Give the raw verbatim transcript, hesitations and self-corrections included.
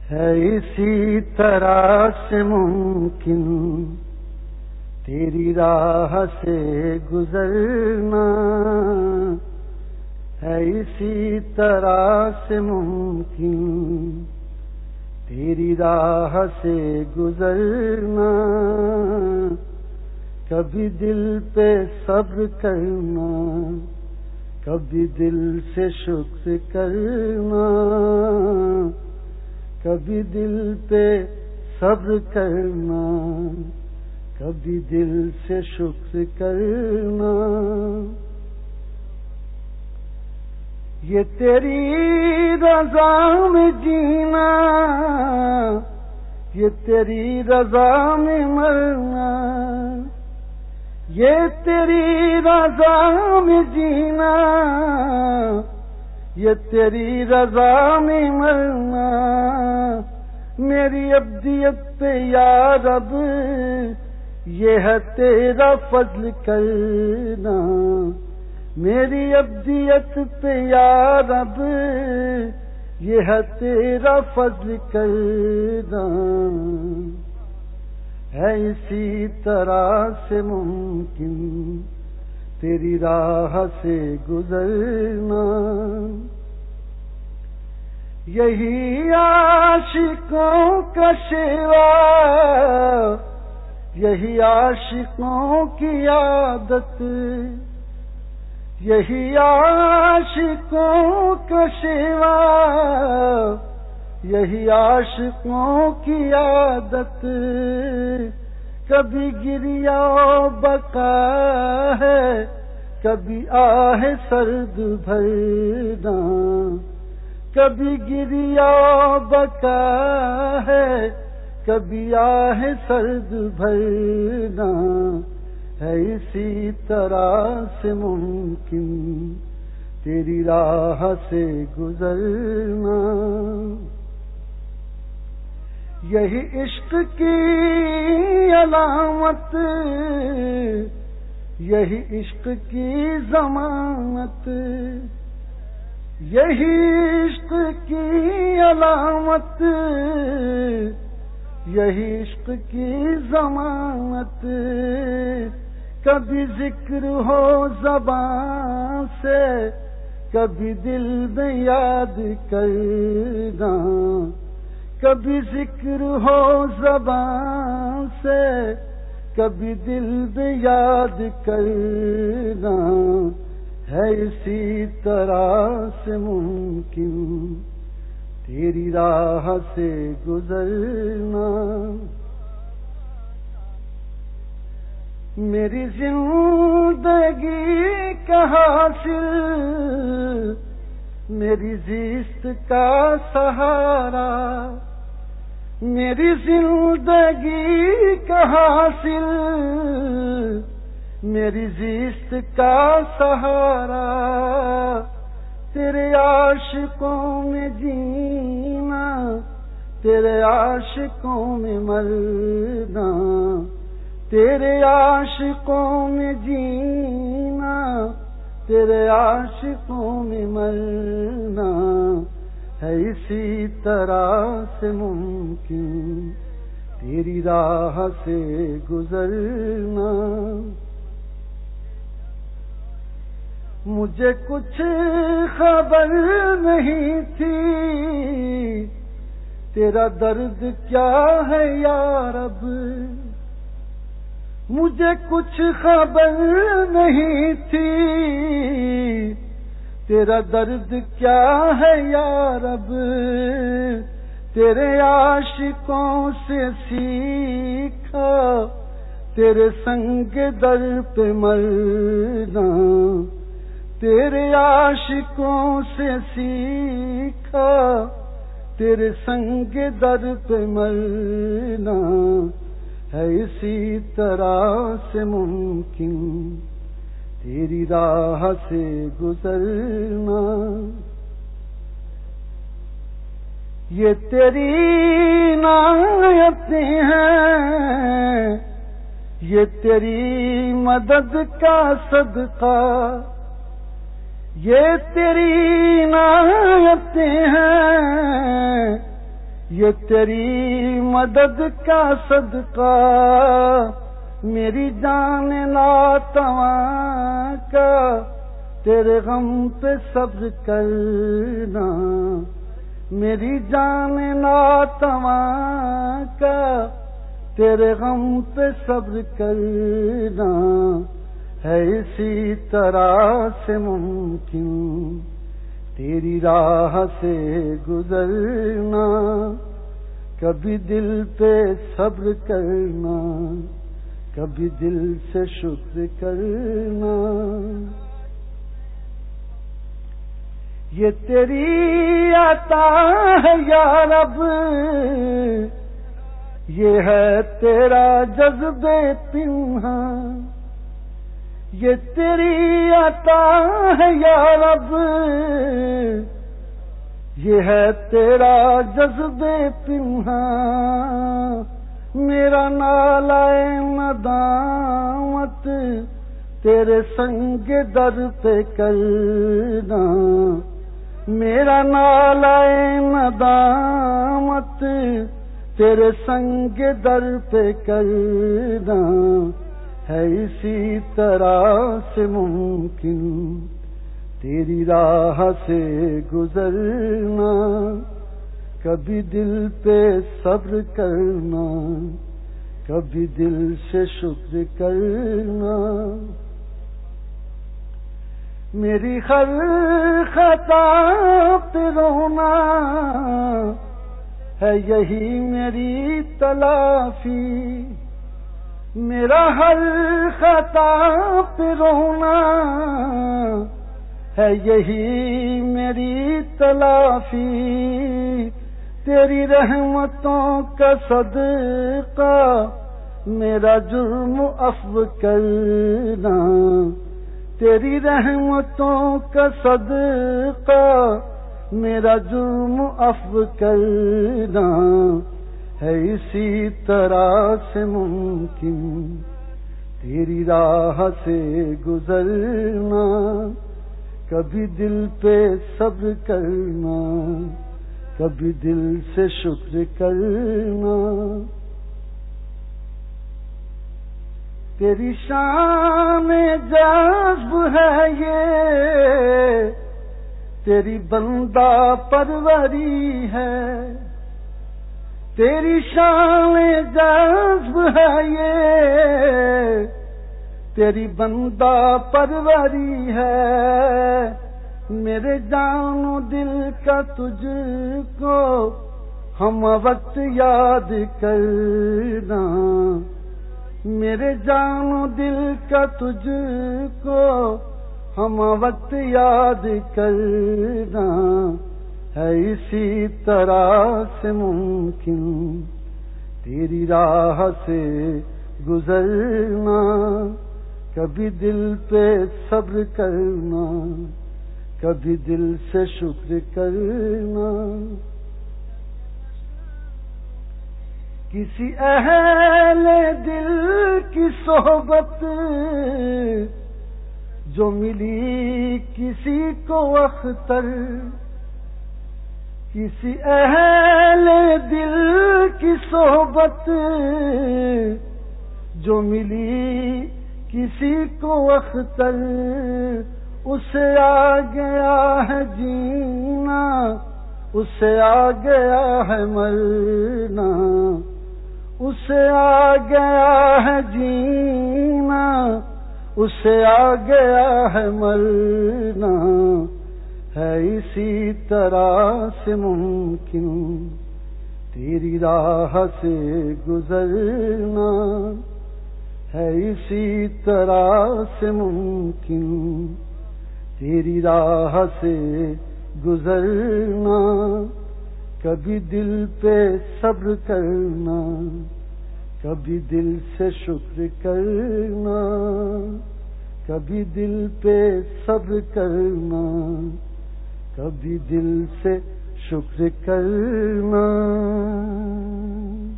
ہے اسی طرح سے ممکن تیری راہ سے گزرنا، ہے اسی طرح سے ممکن تیری راہ سے گزرنا، کبھی دل پہ صبر کرنا، کبھی دل سے شکر کرنا، کبھی دل پہ صبر کرنا، کبھی دل سے شکر کرنا، یہ تیری رضا میں جینا، یہ تیری رضا میں مرنا، یہ تیری رضا میں جینا، یہ تیری رضا میں مرنا، میری ابدیت پہ یا رب یہ ہے تیرا فضل کرنا، میری ابدیت پہ یا رب یہ ہے تیرا فضل کرنا، ہے اسی طرح سے ممکن تیری راہ سے گزرنا، یہی عاشقوں کا شیوا، یہی عاشقوں کی عادت، یہی عاشقوں کا شیوا، یہی عاشقوں کی عادت، کبھی گریا بقا ہے، کبھی آہ سرد بھرنا، کبھی گریا بقا ہے، کبھی آہ سرد بھرنا، ہے اسی طرح سے ممکن تیری راہ سے گزرنا، یہی عشق کی علامت، یہی عشق کی ضمانت، یہی عشق کی علامت، یہی عشق کی ضمانت، کبھی ذکر ہو زبان سے، کبھی دل میں یاد کرنا، کبھی ذکر ہو زبان سے، کبھی دل میں یاد کرنا، ہے اسی طرح سے ممکن تیری راہ سے گزرنا، میری زندگی کا حاصل، میری زیست کا سہارا، میری زندگی کا حاصل، میری زیست کا سہارا، تیرے عاشقوں میں جینا، تیرے عاشقوں میں مرنا، تیرے عاشقوں میں جینا، تیرے عاشقوں میں مرنا، ہے اسی طرح سے ممکن تیری راہ سے گزرنا، مجھے کچھ خبر نہیں تھی تیرا درد کیا ہے یا رب، مجھے کچھ خبر نہیں تھی تیرا درد کیا ہے یا رب، تیرے عاشقوں سے سیکھا تیرے سنگ در پہ مرنا، تیرے عاشقوں سے سیکھا تیرے سنگ در پہ مرنا، ہے اسی طرح سے ممکن تیری راہ سے گزرنا، یہ تیری عنایتیں ہیں، یہ تیری مدد کا صدقہ، یہ تیری عنایتیں ہیں، یہ تیری مدد کا صدقہ میری جان ناتواں کا، تیرے غم پہ صبر کرنا میری جان ناتواں کا، تیرے غم پہ صبر کرنا ہے اسی طرح سے ممکن تیری راہ سے گزرنا، کبھی دل پہ صبر کرنا کبھی دل سے شکر کرنا۔ یہ تیری عطا ہے یا رب، یہ ہے تیرا جذبے پنہاں، یہ تیری عطا ہے یا رب، یہ ہے تیرا جذبے پنہاں، میرا نالائے ندامت تیرے سنگ در پہ کرنا، میرا نالائے ندامت تیرے سنگ در پہ کرنا ہے اسی طرح سے ممکن تیری راہ سے گزرنا، کبھی دل پہ صبر کرنا کبھی دل سے شکر کرنا۔ میری ہر خطا پہ رونا ہے یہی میری تلافی، میرا ہر خطا پہ رونا ہے یہی میری تلافی، تیری رحمتوں کا صدقہ میرا جرم عفو کرنا، تیری رحمتوں کا صدقہ میرا جرم عفو کرنا ہے اسی طرح سے ممکن تیری راہ سے گزرنا، کبھی دل پہ صبر کرنا کبھی دل سے شکر کرنا۔ تیری شان جذب ہے یہ، تیری بندہ پروری ہے، تیری شان جذب ہے یہ، تیری بندہ پروری ہے، میرے جان و دل کا تجھ کو ہم وقت یاد کرنا، میرے جان و دل کا تجھ کو ہم وقت یاد کرنا ہے اسی طرح سے ممکن تیری راہ سے گزرنا، کبھی دل پہ صبر کرنا کبھی دل سے شکر کرنا۔ کسی اہل دل کی صحبت جو ملی کسی کو اختر، کسی اہل دل کی صحبت جو ملی کسی کو اختر، اسے آ گیا ہے جینا اسے آ گیا ہے مرنا، اسے آ گیا ہے جینا اسے آ گیا ہے مرنا ہے اسی طرح سے ممکن تیری راہ سے گزرنا، ہے اسی طرح سے ممکن تیری راہ سے گزرنا، کبھی دل پہ صبر کرنا کبھی دل سے شکر کرنا، کبھی دل پہ صبر کرنا کبھی دل سے شکر کرنا۔